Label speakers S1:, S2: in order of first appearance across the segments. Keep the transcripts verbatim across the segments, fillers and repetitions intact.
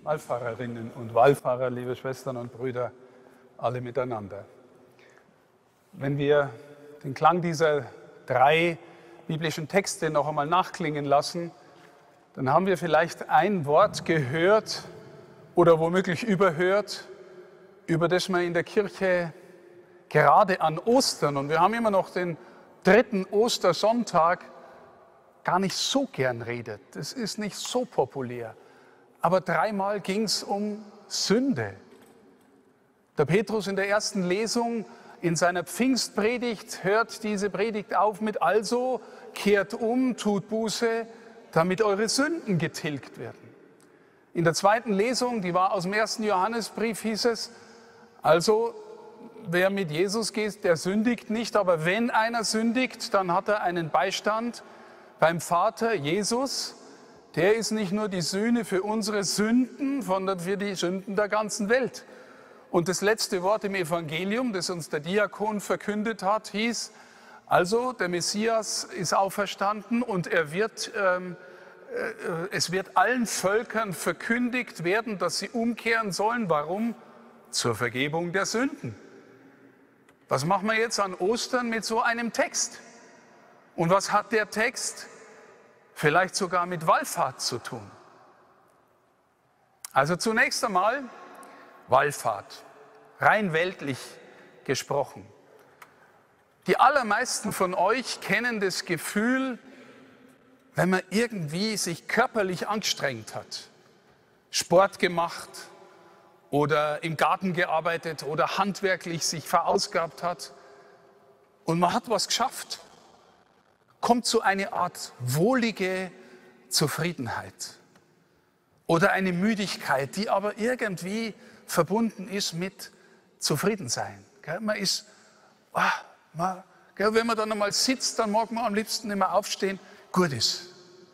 S1: Wallfahrerinnen und Wallfahrer, liebe Schwestern und Brüder, alle miteinander. Wenn wir den Klang dieser drei biblischen Texte noch einmal nachklingen lassen, dann haben wir vielleicht ein Wort gehört oder womöglich überhört, über das man in der Kirche gerade an Ostern, und wir haben immer noch den dritten Ostersonntag, gar nicht so gern redet. Das ist nicht so populär. Aber dreimal ging es um Sünde. Der Petrus in der ersten Lesung in seiner Pfingstpredigt hört diese Predigt auf mit: Also kehrt um, tut Buße, damit eure Sünden getilgt werden. In der zweiten Lesung, die war aus dem ersten Johannesbrief, hieß es: Also wer mit Jesus geht, der sündigt nicht, aber wenn einer sündigt, dann hat er einen Beistand beim Vater, Jesus. Der ist nicht nur die Sühne für unsere Sünden, sondern für die Sünden der ganzen Welt. Und das letzte Wort im Evangelium, das uns der Diakon verkündet hat, hieß: Also der Messias ist auferstanden und er wird, ähm, äh, es wird allen Völkern verkündigt werden, dass sie umkehren sollen. Warum? Zur Vergebung der Sünden. Was machen wir jetzt an Ostern mit so einem Text? Und was hat der Text vielleicht sogar mit Wallfahrt zu tun? Also zunächst einmal Wallfahrt, rein weltlich gesprochen. Die allermeisten von euch kennen das Gefühl, wenn man irgendwie sich körperlich angestrengt hat, Sport gemacht oder im Garten gearbeitet oder handwerklich sich verausgabt hat und man hat was geschafft, kommt so eine Art wohlige Zufriedenheit oder eine Müdigkeit, die aber irgendwie verbunden ist mit Zufriedensein. Man ist, ah, man, wenn man dann einmal sitzt, dann mag man am liebsten nicht mehr aufstehen, gut ist.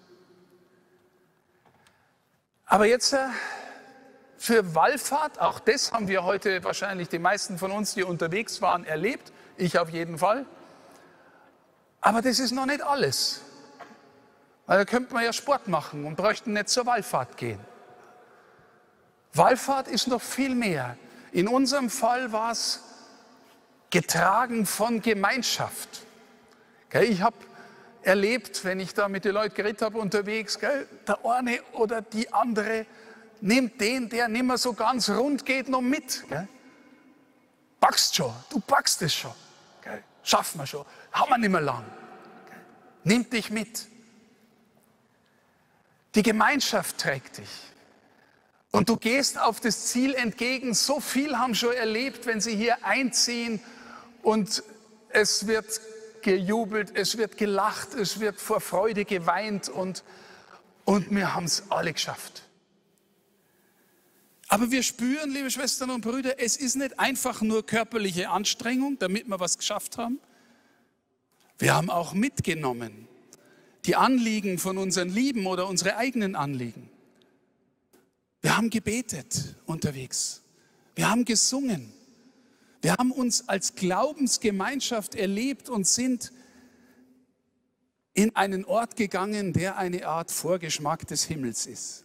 S1: Aber jetzt für Wallfahrt, auch das haben wir heute wahrscheinlich die meisten von uns, die unterwegs waren, erlebt, ich auf jeden Fall. Aber das ist noch nicht alles. Weil da könnte man ja Sport machen und bräuchten nicht zur Wallfahrt gehen. Wallfahrt ist noch viel mehr. In unserem Fall war es getragen von Gemeinschaft. Ich habe erlebt, wenn ich da mit den Leuten geredet habe unterwegs, der eine oder die andere nimmt den, der nicht mehr so ganz rund geht, noch mit. Packst schon, du packst es schon. Schaffen wir schon, haben wir nicht mehr lang. Nimm dich mit. Die Gemeinschaft trägt dich. Und du gehst auf das Ziel entgegen. So viel haben schon erlebt, wenn sie hier einziehen und es wird gejubelt, es wird gelacht, es wird vor Freude geweint und, und wir haben es alle geschafft. Aber wir spüren, liebe Schwestern und Brüder, es ist nicht einfach nur körperliche Anstrengung, damit wir was geschafft haben. Wir haben auch mitgenommen die Anliegen von unseren Lieben oder unsere eigenen Anliegen. Wir haben gebetet unterwegs. Wir haben gesungen. Wir haben uns als Glaubensgemeinschaft erlebt und sind in einen Ort gegangen, der eine Art Vorgeschmack des Himmels ist.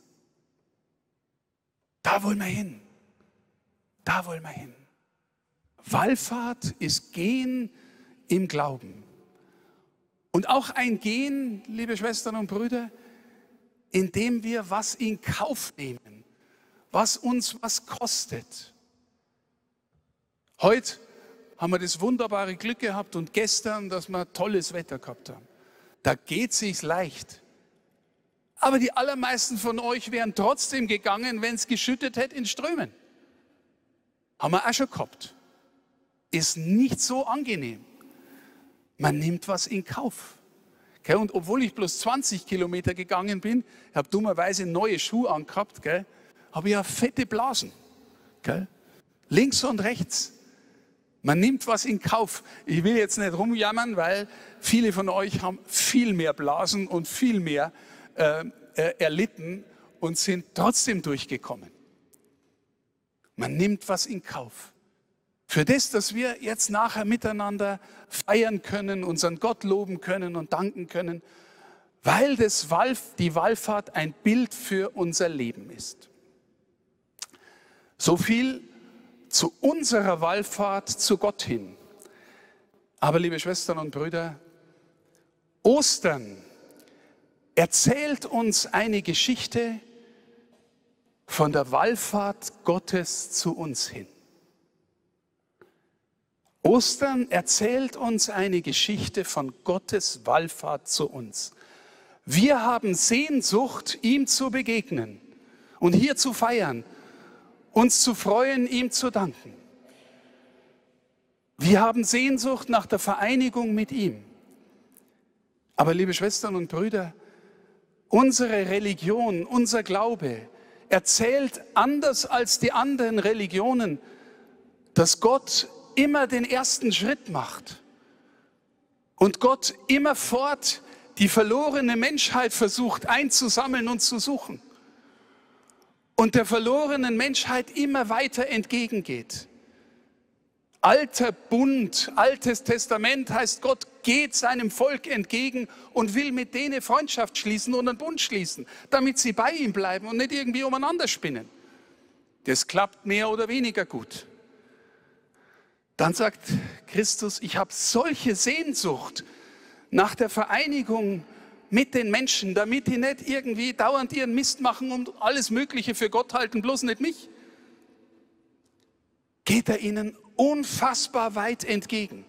S1: Da wollen wir hin. Da wollen wir hin. Wallfahrt ist Gehen im Glauben. Und auch ein Gehen, liebe Schwestern und Brüder, indem wir was in Kauf nehmen, was uns was kostet. Heute haben wir das wunderbare Glück gehabt und gestern, dass wir tolles Wetter gehabt haben. Da geht es sich leicht. Aber die allermeisten von euch wären trotzdem gegangen, wenn es geschüttet hätte in Strömen. Haben wir auch schon gehabt. Ist nicht so angenehm. Man nimmt was in Kauf. Und obwohl ich bloß zwanzig Kilometer gegangen bin, habe dummerweise neue Schuhe angehabt, habe ich ja fette Blasen. Links und rechts. Man nimmt was in Kauf. Ich will jetzt nicht rumjammern, weil viele von euch haben viel mehr Blasen und viel mehr äh, äh, erlitten und sind trotzdem durchgekommen. Man nimmt was in Kauf. Für das, dass wir jetzt nachher miteinander feiern können, unseren Gott loben können und danken können, weil das Wallf, die Wallfahrt ein Bild für unser Leben ist. So viel zu unserer Wallfahrt zu Gott hin. Aber liebe Schwestern und Brüder, Ostern erzählt uns eine Geschichte von der Wallfahrt Gottes zu uns hin. Ostern erzählt uns eine Geschichte von Gottes Wallfahrt zu uns. Wir haben Sehnsucht, ihm zu begegnen und hier zu feiern, uns zu freuen, ihm zu danken. Wir haben Sehnsucht nach der Vereinigung mit ihm. Aber liebe Schwestern und Brüder, unsere Religion, unser Glaube erzählt anders als die anderen Religionen, dass Gott immer den ersten Schritt macht und Gott immerfort die verlorene Menschheit versucht einzusammeln und zu suchen und der verlorenen Menschheit immer weiter entgegengeht. Alter Bund, Altes Testament heißt, Gott geht seinem Volk entgegen und will mit denen Freundschaft schließen und einen Bund schließen, damit sie bei ihm bleiben und nicht irgendwie umeinander spinnen. Das klappt mehr oder weniger gut. Dann sagt Christus, ich habe solche Sehnsucht nach der Vereinigung mit den Menschen, damit die nicht irgendwie dauernd ihren Mist machen und alles Mögliche für Gott halten, bloß nicht mich. Geht er ihnen unfassbar weit entgegen.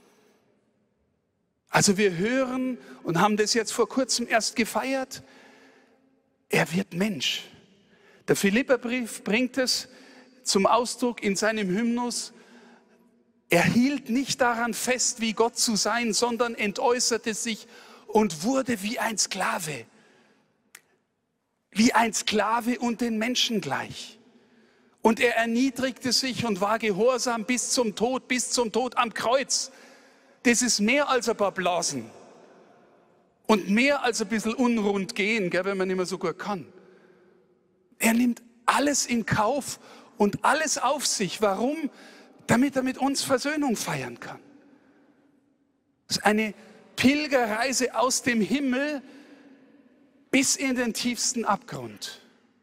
S1: Also wir hören und haben das jetzt vor kurzem erst gefeiert, er wird Mensch. Der Philipperbrief bringt es zum Ausdruck in seinem Hymnus, er hielt nicht daran fest, wie Gott zu sein, sondern entäußerte sich und wurde wie ein Sklave. Wie ein Sklave und den Menschen gleich. Und er erniedrigte sich und war gehorsam bis zum Tod, bis zum Tod am Kreuz. Das ist mehr als ein paar Blasen. Und mehr als ein bisschen unrund gehen, gell, wenn man nicht mehr so gut kann. Er nimmt alles in Kauf und alles auf sich. Warum? Damit er mit uns Versöhnung feiern kann. Das ist eine Pilgerreise aus dem Himmel bis in den tiefsten Abgrund.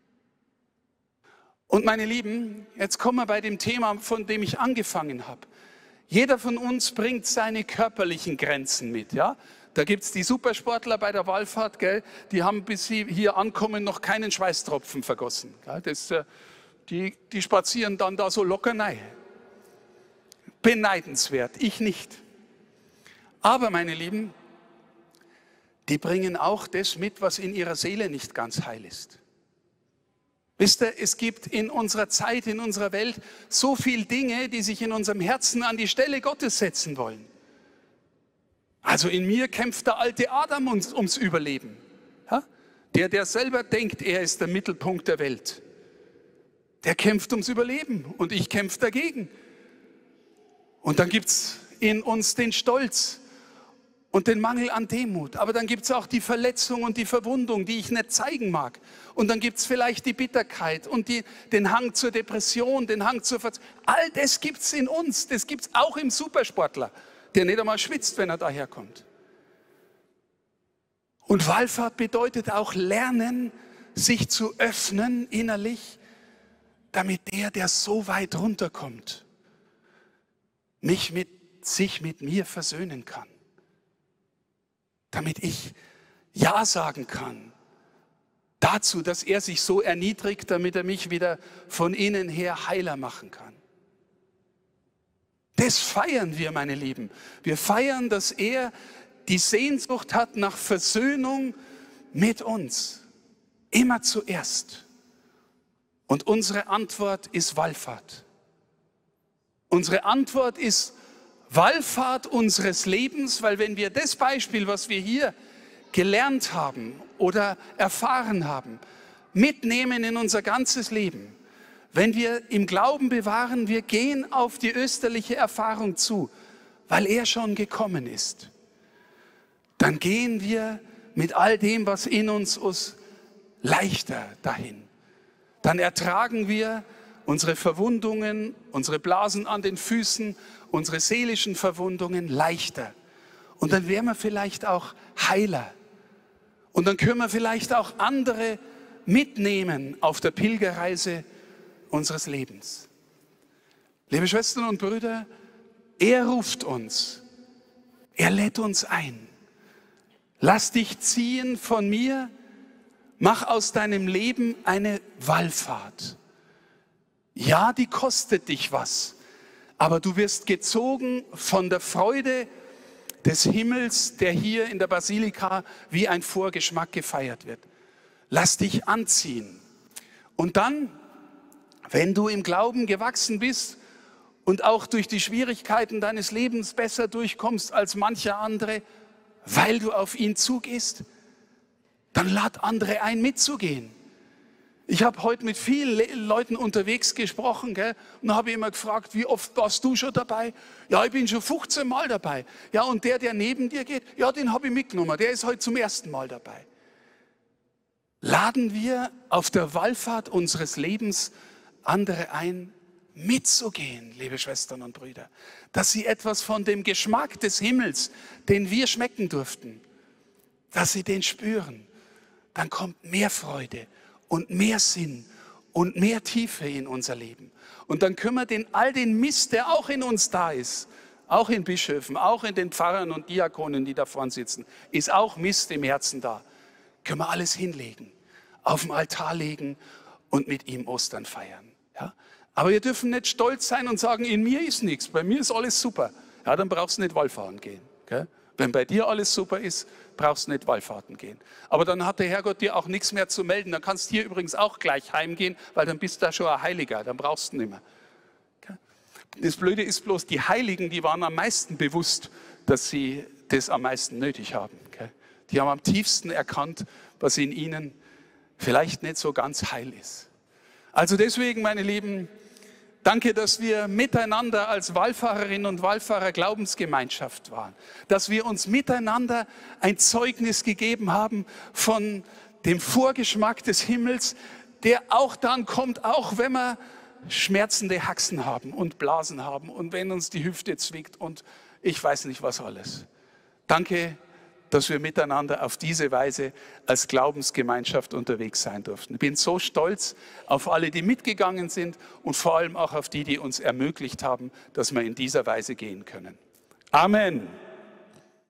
S1: Und meine Lieben, jetzt kommen wir bei dem Thema, von dem ich angefangen habe. Jeder von uns bringt seine körperlichen Grenzen mit. Ja? Da gibt es die Supersportler bei der Wallfahrt, gell? Die haben, bis sie hier ankommen, noch keinen Schweißtropfen vergossen. Gell? Das, die, die spazieren dann da so locker rein. Beneidenswert, ich nicht. Aber meine Lieben, die bringen auch das mit, was in ihrer Seele nicht ganz heil ist. Wisst ihr, es gibt in unserer Zeit, in unserer Welt so viele Dinge, die sich in unserem Herzen an die Stelle Gottes setzen wollen. Also in mir kämpft der alte Adam ums, ums Überleben. Ja? Der, der selber denkt, er ist der Mittelpunkt der Welt. Der kämpft ums Überleben und ich kämpfe dagegen. Und dann gibt es in uns den Stolz und den Mangel an Demut. Aber dann gibt es auch die Verletzung und die Verwundung, die ich nicht zeigen mag. Und dann gibt es vielleicht die Bitterkeit und die, den Hang zur Depression, den Hang zur Verzweiflung. All das gibt es in uns. Das gibt es auch im Supersportler, der nicht einmal schwitzt, wenn er daherkommt. Und Wallfahrt bedeutet auch lernen, sich zu öffnen innerlich, damit der, der so weit runterkommt, mich mit, sich mit mir versöhnen kann. Damit ich Ja sagen kann dazu, dass er sich so erniedrigt, damit er mich wieder von innen her heiler machen kann. Das feiern wir, meine Lieben. Wir feiern, dass er die Sehnsucht hat nach Versöhnung mit uns. Immer zuerst. Und unsere Antwort ist Wallfahrt. Unsere Antwort ist Wallfahrt unseres Lebens, weil wenn wir das Beispiel, was wir hier gelernt haben oder erfahren haben, mitnehmen in unser ganzes Leben, wenn wir im Glauben bewahren, wir gehen auf die österliche Erfahrung zu, weil er schon gekommen ist, dann gehen wir mit all dem, was in uns ist, leichter dahin. Dann ertragen wir unsere Verwundungen, unsere Blasen an den Füßen, unsere seelischen Verwundungen leichter. Und dann wären wir vielleicht auch heiler. Und dann können wir vielleicht auch andere mitnehmen auf der Pilgerreise unseres Lebens. Liebe Schwestern und Brüder, er ruft uns, er lädt uns ein. Lass dich ziehen von mir, mach aus deinem Leben eine Wallfahrt. Ja, die kostet dich was, aber du wirst gezogen von der Freude des Himmels, der hier in der Basilika wie ein Vorgeschmack gefeiert wird. Lass dich anziehen. Und dann, wenn du im Glauben gewachsen bist und auch durch die Schwierigkeiten deines Lebens besser durchkommst als mancher andere, weil du auf ihn zugehst, dann lad andere ein, mitzugehen. Ich habe heute mit vielen Leuten unterwegs gesprochen, gell, und habe immer gefragt, wie oft warst du schon dabei? Ja, ich bin schon fünfzehn Mal dabei. Ja, und der, der neben dir geht, ja, den habe ich mitgenommen, der ist heute zum ersten Mal dabei. Laden wir auf der Wallfahrt unseres Lebens andere ein, mitzugehen, liebe Schwestern und Brüder, dass sie etwas von dem Geschmack des Himmels, den wir schmecken durften, dass sie den spüren. Dann kommt mehr Freude und mehr Sinn und mehr Tiefe in unser Leben. Und dann können wir den, all den Mist, der auch in uns da ist, auch in Bischöfen, auch in den Pfarrern und Diakonen, die da vorne sitzen, ist auch Mist im Herzen da. Können wir alles hinlegen, auf den Altar legen und mit ihm Ostern feiern. Ja? Aber wir dürfen nicht stolz sein und sagen, in mir ist nichts, bei mir ist alles super. Ja, dann brauchst du nicht Wallfahren gehen. Gell? Wenn bei dir alles super ist, brauchst du nicht Wallfahrten gehen. Aber dann hat der Herrgott dir auch nichts mehr zu melden. Dann kannst du hier übrigens auch gleich heimgehen, weil dann bist du da schon ein Heiliger, dann brauchst du nicht mehr. Das Blöde ist bloß, die Heiligen, die waren am meisten bewusst, dass sie das am meisten nötig haben. Die haben am tiefsten erkannt, was in ihnen vielleicht nicht so ganz heil ist. Also deswegen, meine Lieben, danke, dass wir miteinander als Wallfahrerinnen und Wallfahrer Glaubensgemeinschaft waren. Dass wir uns miteinander ein Zeugnis gegeben haben von dem Vorgeschmack des Himmels, der auch dann kommt, auch wenn wir schmerzende Haxen haben und Blasen haben und wenn uns die Hüfte zwickt und ich weiß nicht was alles. Danke, dass wir miteinander auf diese Weise als Glaubensgemeinschaft unterwegs sein durften. Ich bin so stolz auf alle, die mitgegangen sind und vor allem auch auf die, die uns ermöglicht haben, dass wir in dieser Weise gehen können. Amen.